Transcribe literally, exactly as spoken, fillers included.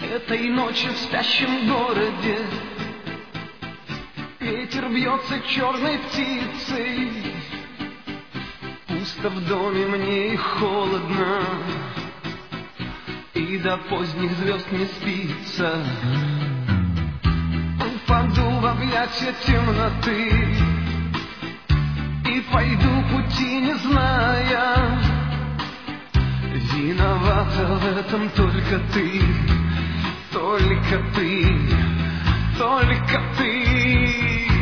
Этой ночью в спящем городе ветер бьется черной птицей. Пусто в доме мне и холодно, и до поздних звезд не спится. Упаду в объятия темноты и пойду пути не зная. Виновата в этом только ты, только ты, только ты.